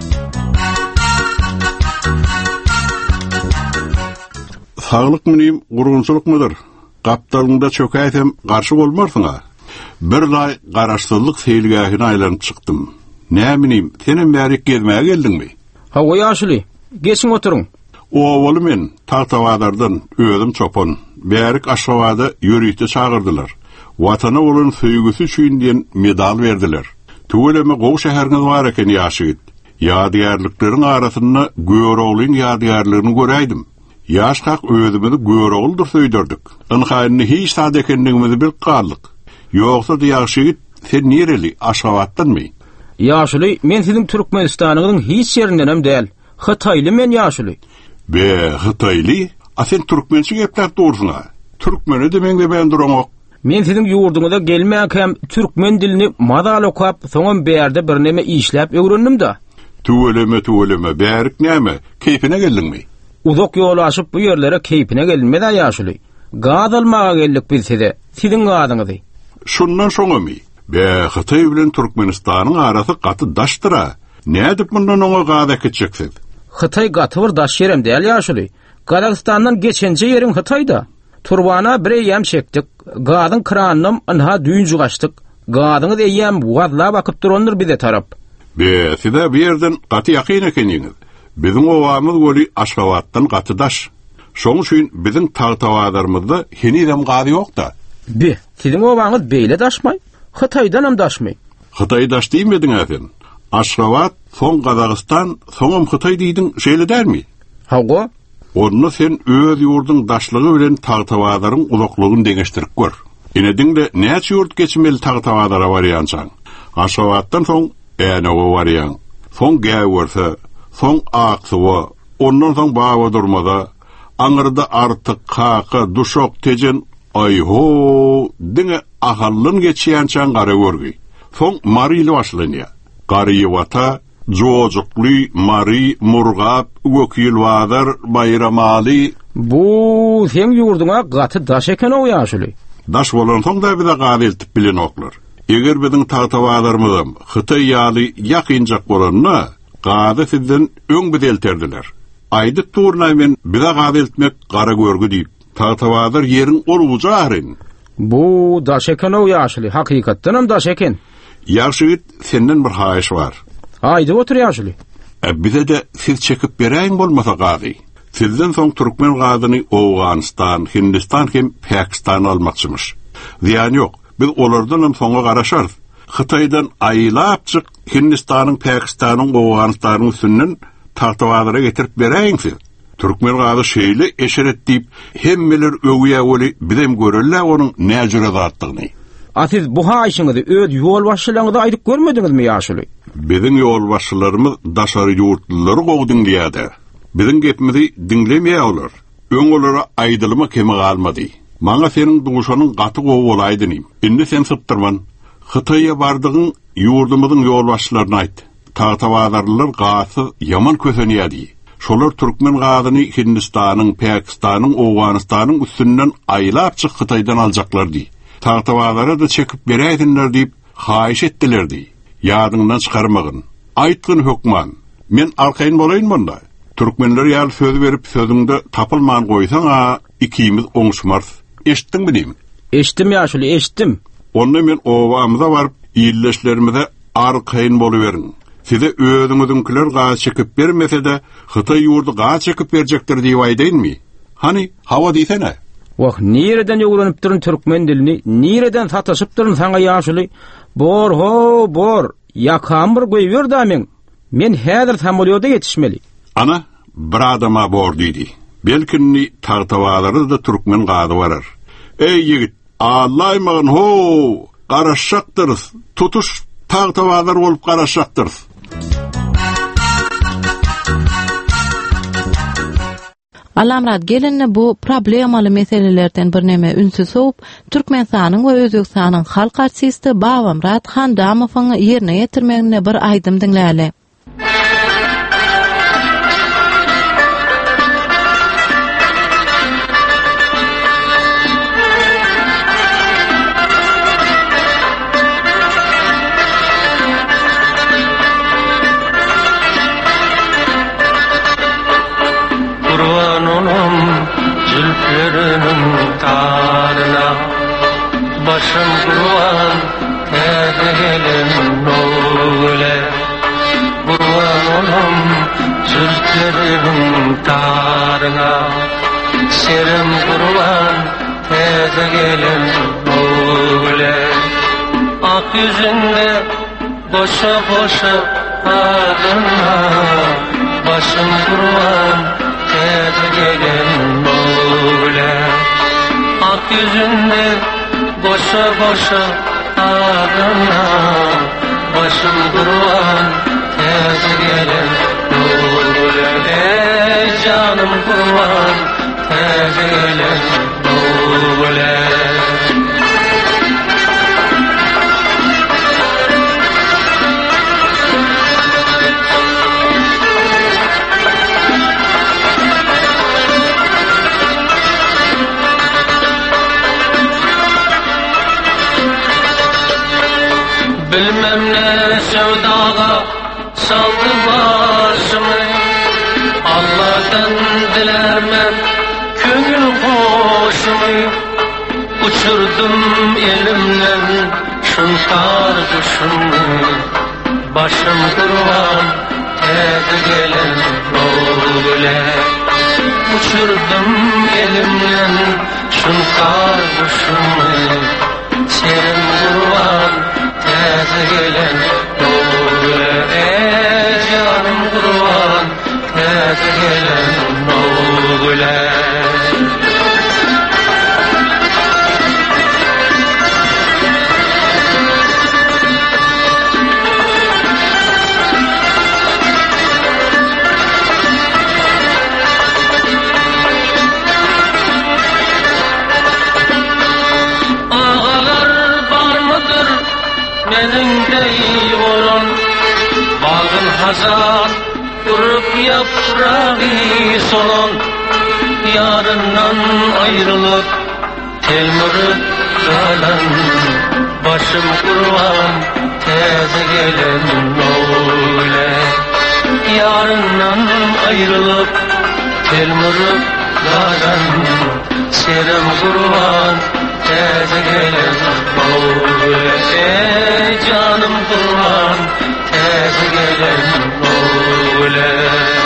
Speaker 8: Saglyk menim gurgunçylyk mydyr? Gapdalyňda çökäýsem garşy bolmarsyňa. Bir daý garaşsyzlyk feýilgähine aýlanyp çykdym. Nämenim, senem bärik gezmäge geldiňmi?
Speaker 1: Hawa ýaşly, geçiň oturuň.
Speaker 8: Owaly men Tagtawadardan özüm çopan, bärik aşgabada ýörüýte çagyrdylar. Watana bolan söýgüsü üçin diýen medal berdiler. Töweleme Gow şäherine bar eken ýaşyt. Ýadygarlyklaryň arasynda Göwroglyň ýadygarlygyny göräýdim. Ýaşkak özümizi Göwroglydyr söýdirdik. Ynhaýyny hiç sad ekendigimizi bilip galdyk. Ýogsa ýaşyt, sen nereli, Aşgabatdanmy?
Speaker 1: Ýaşly, men sizin Türkmenistanyňyň hiç ýerinden hem däl. Hytaýly men ýaşuly.
Speaker 8: Be, Hytaýly? Sen türkmençe gepläp dursuňa. Türkmeni demeňde ben duramok.
Speaker 1: Men siziň ýurduňyza gelmäkem türkmen dilini madal okap, soňam berde bir neme işläp öwrendim-da.
Speaker 8: Tuweleme, bärik näme? Keypine geldiňmi?
Speaker 1: Uzak ýol aşyp bu ýerlere keypine gelmeden ýaşuly. Gaz almaga geldik bilse-de, siziň gadyňyzy.
Speaker 8: Şundan soňamy. Be, Hytaý bilen Türkmenistanyň arasy gaty daşdyra. Nädip mundan oňa gada ketjeksiz?
Speaker 1: Hytaý gaty bir daş ýerem däl ýaşuly. Gadastandan geçençe ýeriň Hytaýda. Turbana bir ýam çekdik. Gadyň kranynam anha düýün jugaşdyk. Gadyňy diýýäm wazla bakyp durandyr bize tarap.
Speaker 8: Be, size bir yerden gaty ýakyn ekeniňiz. Biziň owamyz goly Aşgabatdan gaty daş. Şoň üçin biziň tagtawadarymyzda henidem gady ýok-da.
Speaker 1: Be, siziň owaňyz beýle daşmaý. Hytaýdan hem daşmaý.
Speaker 8: Hytaý daş diýmediň äsen. Aşgabat, soň Gadagistan, soňam Hytaý diýdiň şeýle dälmi?
Speaker 1: Hago?
Speaker 8: Onu sen öz ýurduň daşlygy bilen tagtawadaryň uzaklygyny deňeşdirip gör. Inediňde näçe ýurt geçmeli tagtawadara barýançaň? Aşgabatdan soň Änewe barýan. Soň Gäwürse, soň Aksuwa, ondan soň Bawa durmada, aňyrda artyk Kaqa, Duşok, Tejen, ayho, diňe ahallyn geçýänçaň gara görgi. Soň Marily başlanýar. Garyýwata, Jojukly, Mari, Murgap, Gökýilwadar, Bayramaly.
Speaker 1: Bu sen ýurduňa gaty daş eken o ýaşuly.
Speaker 8: Daş bolan soň da bize gady eltip bilen oklar. Eger biziň tagtawadarymyz Hytaý ýaly ýakynjak bolanyna, gady sizden öň bidelterdiler. Aýdyk turnaý men bize gady eltmek gara görgü diýip, tagtawadar ýeriň oruja aryn.
Speaker 1: Bu daş eken o ýaşuly, hakykatdan hem daş eken.
Speaker 8: Ýaşygyt, senden bir haýyş bar.
Speaker 1: Aýdy otur ýaşuly.
Speaker 8: Bize de siz çekip beräýin bolmasa gady. Sizden soň türkmen gadyny Owganistan, Hindistan hem Pakistan almakçymyş. Ziýan ýok. Biz olardan hem soňa garaşarys. Hytaýdan aýlapçyk Hindistanyň, Pakistanyň, Owganistanyň üstünden tagtawadara getirip beräýin siz. Türkmen gady şeýle eşeret diýip hemmeler öwýä boli bizem görürler onuň näjere zatlygyny.
Speaker 1: Siz bu haýşyňyzy öz ýol başçylaryňyza aýdyp görmediňizmi ýaşuly?
Speaker 8: Biziň ýol başçylarymyz daşary ýurtlary gowdun diýýärdi. Biziň gepimizi dinlemeýär olar. Öň olara aýdylyma kemi galmady. Maňa seniň duşanyň gaty gowy bolaýdyny. Indi sen syptyrman. Hytaýa bardygyň ýurdumyzyň ýol başçylaryna aýt. Tagtawadarlar gaty ýaman kösenýärdi. Şolar türkmen gadyny Hindistanyň, Pakistanyň, Owganistanyň üstünden aýlapçyk Hytaýdan aljaklardy. Tagtawadara da çekip beräýdiler diýip haýyş etdilerdi. Ýadyňdan çykarmagyn. Aýtgyn hökman. Men arkaýyn bolaýyn bunda. Türkmenler ýaly söz berip sözüňde tapylman goýsaň, ikimiz oňşmars. Eşitdiňmi diýim?
Speaker 1: Eşitdim ýaşuly, eşitdim.
Speaker 8: Onda men owamyza baryp ýylleşlerimize arkaýyn boluberin. Size özüňizdiňkiler gaý çekip bermese-de, Hytaý ýurdu gaý çekip berjekdir diýip aýdaýynmy? Hani, hawa diýsene.
Speaker 1: Wah, nireden öwrenip durun türkmen dilini, nireden sataşyp durun saňa ýaşuly. Bor, ýakam bir goýber da men häzir samolyota ýetişmeli.
Speaker 8: Ana, bir adama bor diýdi. Belkinni tagtawadary da türkmen gady barar. Ey ýigit, Allaýmagyn ho, garaşakdyrs, tutuş tagtawadar bolup garaşakdyrs.
Speaker 2: Alamrat gelinne bu problemaly meselelerden bir neme ünsüz olup, Türkmenistanyň we Özbekistanyň halk artisti Bawamrat Handamowyň ýerine ýetirmegine bir aýdym diňläli.
Speaker 13: Başım kurban tezelen nole kurban olam sürtlerim tarına serim kurban tezelen nole ak yüzünde boşa boşa adına başım kurban tezelen nole ak yüzünde boşa boşa adına başım kurban tez gelen nurule canım kurban teze gelen oğule. Bilmem ne sevdaga saldı başımı, Allah'tan dilermem köngül hoşumu. Uçurdum elimden şunkar kuşumu, başım kurban teze gelen oğule. Uçurdum elimden şunkar kuşumu, serin kurban teze gelen oğule. Canım kurban teze gelen oğule. Meningdey olan bağın hazan kurup yaprağı solan, yarından ayrılıp telmürüp kalan, başım kurban teze gelen oğule. Yarından ayrılıp telmürüp kalan, serem kurban teze gelen oğule. Canım kurban teze gelen oğule.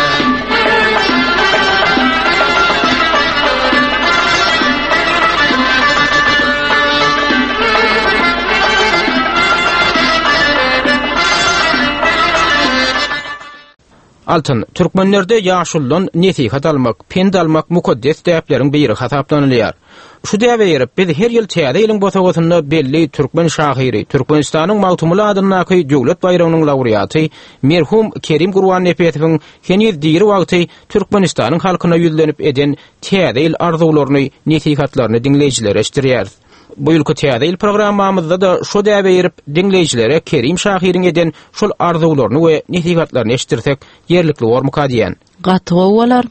Speaker 1: Altın, Türkmenlerde yaşullun nesihat almak, pend almak mukaddes däplerin biri hasaplanylýar. Şu däwe ýerip biz her ýyl täze ýylyň bosagosyna belli türkmen şahyry, Türkmenistanyň magtumly adynaky Döwlet Baýramynyň laureaty merhum Kerim Gurban Nepetiň heniz diri wagty Türkmenistanyň halkyna ýüzlenip eden täze ýyl arzularyny, nesihatlaryny dinleýijilere eşdirýär. Bu ýylky täze ýyl programmamyzda da şu däwe ýerip dinleýijilere Kerim şahyryň eden şol arzularyny we nesihatlaryny eşdirsek ýerlikli bolmaka diýen.
Speaker 2: Gatyga bolar.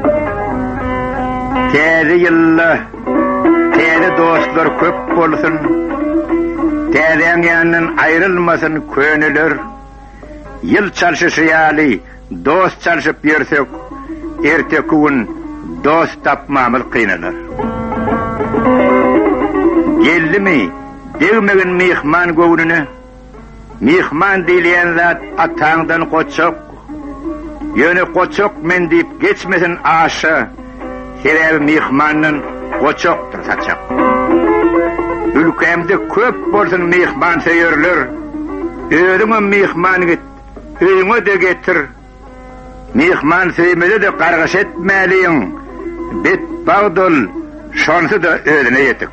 Speaker 15: Täze ýylla täze dostlar köp bolsun, täzeň ýanyndan aýrylmasyn könüler. Ýyl çalşyşýaly dost çalşyp ýersek, erteki gün dost tapmamyz kynanyr. Geldimi degmegin mihman göwnüne, mihman diýen zat ataňdan goçak, ýöne goçak men diýip geçmesin aşa, sebäbi mihmanyň goçakdyr saçak. Ülkemde köp bolsun mihman seýerler, öýüňe mihman git, öýüňe de getir. Mihman seýmede de gargaş etmäliň, bet bagdol, şonsy da özüne ýetik.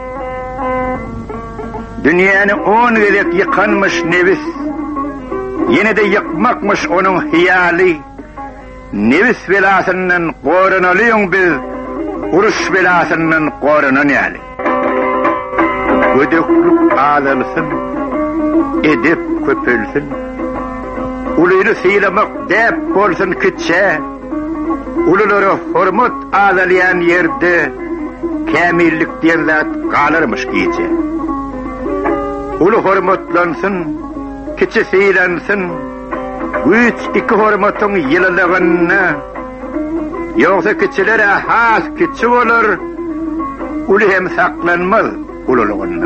Speaker 15: Dünýäni 10 gelek ýykanmyş nebis, ýene de ýykmakmyş onuň hiýaly. Nebis belasyndan goranalyň biz, uruş belasyndan gorananýaly. Gödeklik azalsyn, edep köpelsin, ulyny sylamak däp bolsun kitçe, ululary hormat azalýan ýerde kämillik diýen zat galarmyş giýje. Ulu hormatlansın, kiçi seylansın, güç iki hormatın yılılığına, yoksa kiçilere has kiçi olur, ulu hem saklanmaz ululuğuna.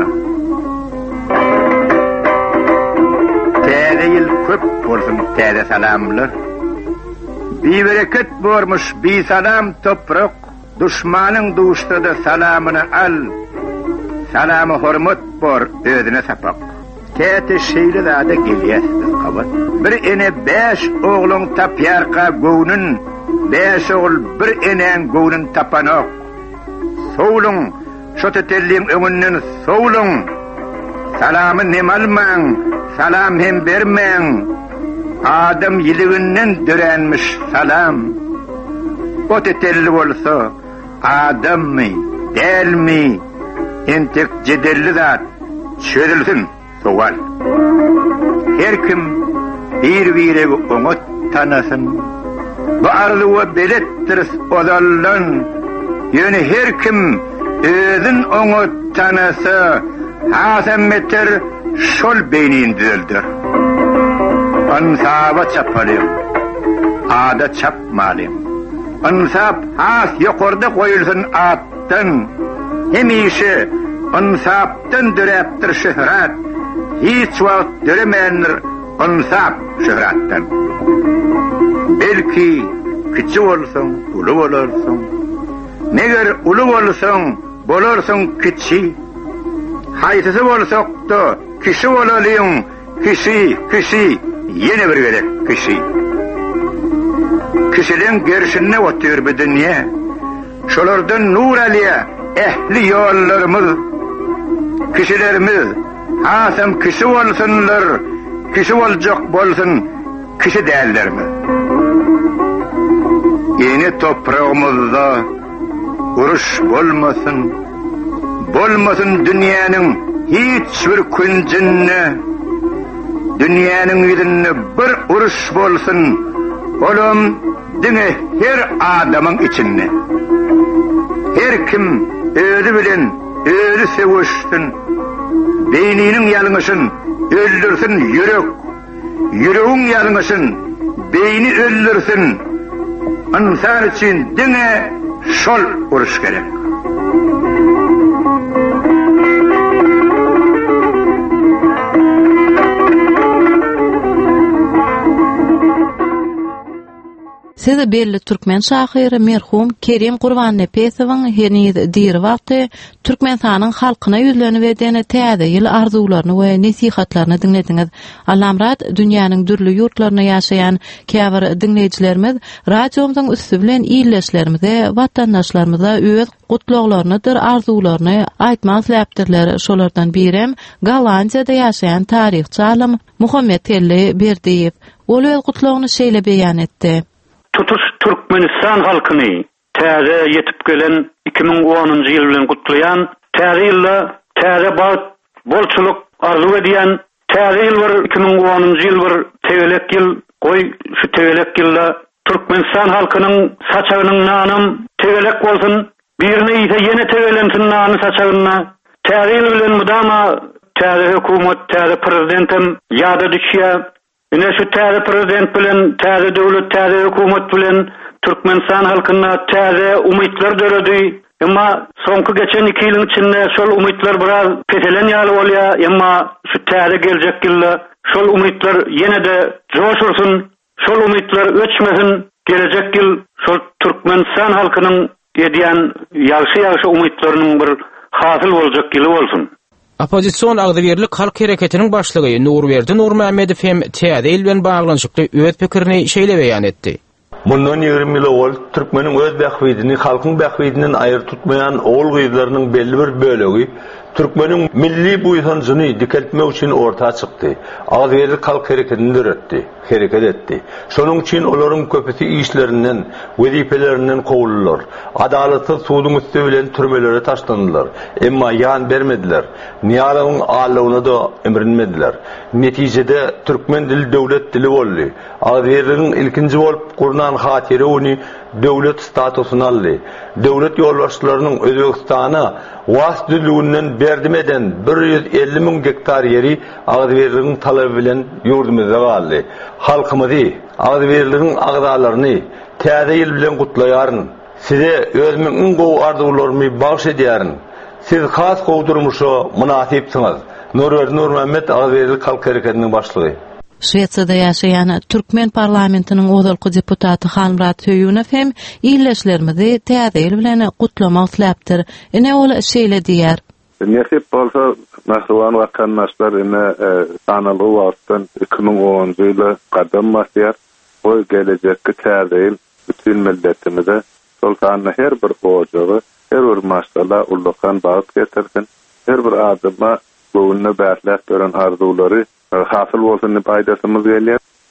Speaker 15: Täze ýyl köp bolsun täze salamlar, bir bereket bormuş bir salam toprak, düşmanyň duşda salamyny al, salamy hormat bor özüne sapak. Täze şeýle zada gelýärsiz kabat. Bir ene 5 oğlun tapýarka göwnün, 5 oğul bir enen göwnün tapanok. Soğulun, şote telliň öňünden soğulun, salamy nemalmaň, salam hem bermeň, Adam yiliginden dörenmiş salam. O tetelli bolsa adam mi, del mi? Entek cedelli zat çözülsün sual. Her kim bir onu tanasın. Bu arzuwa belettiris odallan. Yöne her kim özün onu tanasa hasemeter şol beynin düzeldir. Ansaba çapalım. Ada çapmalım. Ansap has yukarıda koyulsun attın. Hemişe ansaptın döreptir şöhret. Hiç vakt döremeyenler ansap şöhretten. Belki küçük olsun, ulu olursun. Neger ulu olsun, bolursun küçük. Haytısı olsak da kişi olalım, kişi, yeni bir gerek kişi. Kişinin gerişine otuyor bu dünya. Şolardan nur aliye ehli yollarımız, kişilerimiz, hasem kişi olsunlar, kişi olacak bolsun, kişi değerlerimiz. Yeni toprağımızda uruş bolmasın dünyanın hiçbir küncünne, dünyanın yüzünne bir uruş bolsun, oğlum dine her adamın içinne. Her kim özü bilen, özü sevişsin, beyninin yanlışın öldürsün yüreğin yanlışın beyni öldürsün. İnsan için dine şol uruş gerek.
Speaker 2: Siz belli Türkmen şahyry merhum Kerim Qurban Nepesowyň heniz dir wagty Türkmenistanyň halkyna ýüzlenip edene täze ýyl arzuwlaryny we nesihatlaryny dinlediňiz. Allamrat dünýäniň dürli ýurtlaryna ýaşaýan käbir dinleýijilerimiz radiomyzyň üstü bilen ýylleslerimize, watandaşlarymyza öz gutluglarynydyr, arzuwlaryny aýtmak isläpdirler. Şolardan birem Gollandiýada ýaşaýan taryhçy alim Muhammed Telli Berdiýew. Ol öz gutlugyny şeýle beýan etdi.
Speaker 16: Tutuş Türkmenistan halkyny täze ýetip gelen 2010-njy ýyl bilen gutlaýan, täze ýylda täze bolçuluk arzu edýän, täze ýyl bir 2010-njy ýyl bir tegelek ýyl, goý şu tegelek ýylda Türkmenistan halkynyň saçagynyň nanam tegelek bolsun, birini ýa ýene tegelensin nany saçagyna. Täze ýyl bilen mudama täze hökümet, täze prezidentim ýada düşýär. Ine şu täze prezident bilen, täze döwlet, täze hökümet bilen Türkmenistan halkyna täze umytlar döredi. Emma soňky geçen 2 ýylyň içinde şol umytlar biraz petelen ýaly bolýar. Emma şu täze geljek ýylda şol umytlar ýene-de joşursun, şol umytlar öçmesin. Gelecek ýyl şol Türkmenistan halkynyň edýän ýagşy umytlarynyň bir hasyl boljak ýyly bolsun.
Speaker 1: Opozisiýon agdybirlik halk hereketiniň başlygy Nurberdi Nurmahmedow hem täze ýyl bilen baglanyşykly öz pikirini şeýle beýan etdi.
Speaker 17: Mundan 20 ýyl bol Türkmeniň öz bähwidini halkyň bähwidinden aýryp tutmaýan oğul gyýlarynyň belli bir bölegi Türkmeniň milli buýsanjyny dikeltmek üçin ortağa çykdy. Agdybirlik halk hereketini döretdi, hereket etdi. Şonuň üçin olaryň köpüsi işlerinden, wezipelerinden kowuldylar. Adalatly suwdyň üstü bilen türmelere taşlandylar. Emma ýan bermediler. Niýalagyň ağalygyna da emrinmediler. Netijede Türkmen dili döwlet dili boldy. Agdybirligiň ilkinji bolup kurunan hatiri ony döwlet statusyny aldy. Döwlet ýolbaşçylarynyň Özbekistana wasdylygyndan berdimeden 150 000 hektar ýeri Agdybirligiň talaby bilen ýurdumyzda galdy. Halkymyzy, Agdybirligiň agdalaryny täze ýyl bilen gutlaýaryn. Size özümiň gowy arzuwlarymy bagş edýärin. Siz has gowdurmuşa munasipsiňiz. Nurmahmet Agdybirlik halk hereketiniň başlygy.
Speaker 2: Şweýçarda ýaşaýan Türkmen parlamentiniň ozalky deputaty Halmrat Höýünow hem ýylleslerimizi täze ýyl bilen gutlamak isläpdir. Ine ol şeýle diýär.
Speaker 18: Nesip bolsa mahruwan watandaşlar ine sanaly wagtdan 2010-njy ýyla gadam basýar. O gelecekki täze ýyl bütün milletimize sultanyny her bir ojagy, her bir maşgala ullukan bagyt getirsin. Her bir adyma gowuny bählep gören arzuwlary hasyl bolsun diýip aýdasymyz gelýär.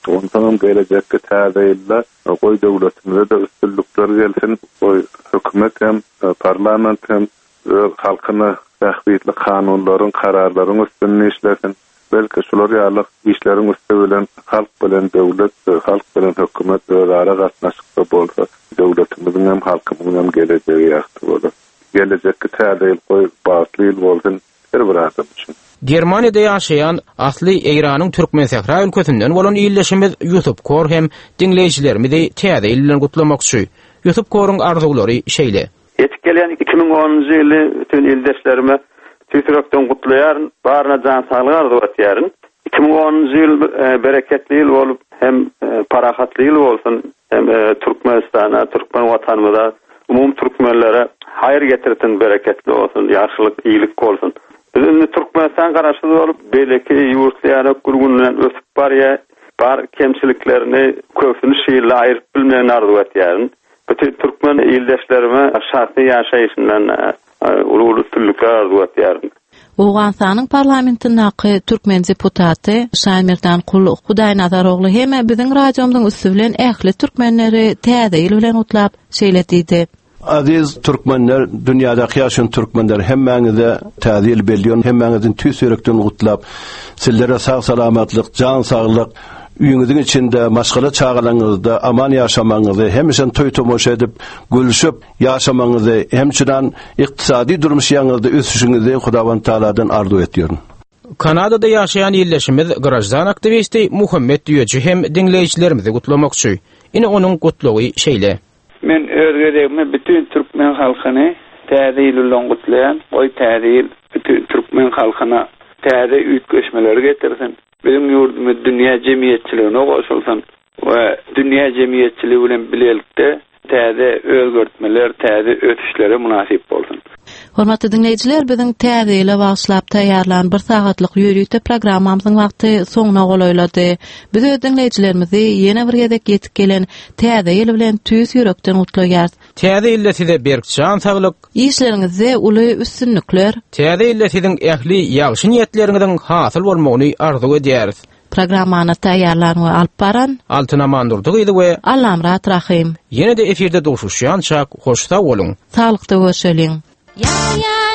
Speaker 18: Ondan gelecekki täzeýle goý döwletimize de üstünlükler gelsin. Goý hökümet hem parlament hem halkyna tähbitli kanunlaryň, kararlaryň üstünde işlesin. Belki şular ýalyk işleriň üstünde bilen halk bilen döwlet, halk bilen hökümet özara gatnaşykda bolsa, döwletimiziň hem halkymyzyň hem geleceği ýaşdy bolar. Gelecekki täzeýil goý bagtlyl bolsun bir adam üçin.
Speaker 1: Germaniýada ýaşaýan asly Eýranyň türkmen sähra ülkesinden bolan ýyllaşymy YouTube kor hem dinleýijilerimizi täze ýyl bilen gutlamakçy. YouTube koruň arzulary şeýle.
Speaker 19: Ýetip gelen 2010-njy ýyly bütün ýyldaşlarymı tüýsürekden gutlaýar, baryna jan saglyk arzu etýärin. 2010-njy ýyl bereketli ýyl bolup hem parahatly ýyl bolsun, hem Türkmenistana, Türkmen watanymyza, umum türkmenlere haýyr getirsin, bereketli bolsun, ýaşylyk, iýlik bolsun. Bizim Türkmenistan garaşy bolup, belki ýurtlaýara gurgundan ösüp barýar, bar kemçiliklerini köpüni şeýle aýryp bilmeýän arzu etýärin. Bütün Türkmen ýyldaşlarymı şahsy ýaşaýyşyndan ulu üstünlükler arzu etýärin.
Speaker 2: Owganstanyň parlamentinaky türkmen deputaty Şaýmyrdan Kul Hudaýnazar ogly hem biziň radiomyň üstü bilen ähli türkmenleri täze ýyl bilen utlap şeýletdi.
Speaker 20: Aziz Türkmenler, dünyada yaşayan Türkmenler hemmeňize täzil belliýän, hemmeňizin tüýsürekden gutlap, sizlere sağ salamatlyk, jan saglyk, üýüňiziň içinde, maşgala çağalaňyzda aman ýaşamaňyzy, hemişe toý-tomoşa edip, gülüşip ýaşamaňyzy, hemçinan ykdysady durmuşyňyzda ösüşiňizi Hudawan Taaladan arzu etýärin.
Speaker 1: Kanadada ýaşaýan ýyldaşymyz Grajdan aktivisti Muhammed Diýeji hem dinleýijilerimizi gutlamakçy. Ine onuň gutlagy şeýle.
Speaker 21: Men özgedegime bütün Türkmen halkyny täze ýyl bilen gutlaýan, oý täze ýyl bütün Türkmen halkyna täze üýtgeşmeleri getirsin. Bizim ýurdumyz dünýä jemgyýetçiligine goşulsun we dünýä jemgyýetçiligi bilen bilelikde täze özgörtmeler, täze ötüşlere munasip bolsun.
Speaker 2: Hormatly dinleýijiler, biziň täze ýyla bagşlap taýýarlan 1 sagatlyk ýürüýte programmamyzyň wagty soňuna golaýlady. Biz öz dinleýijilerimizi ýene bir gezek ýetip gelen täze ýyl bilen tüýs ýürekden gutlaýar.
Speaker 1: Täze ýylda size berkjan saglyk,
Speaker 2: işleriňizde uly üstünlükler,
Speaker 1: täze ýylda siziň ähli ýagşy niýetleriňiziň hasyl bolmagyny arzu edýäris.
Speaker 2: Programmany taýýarlan we alyp baran
Speaker 1: Altyna Mandurdyk idi we
Speaker 2: Allam Rat Rahim.
Speaker 1: Ýene-de efirde duşuşýançak hoşda bolun.
Speaker 2: Saglykda görüşelim.
Speaker 6: Ya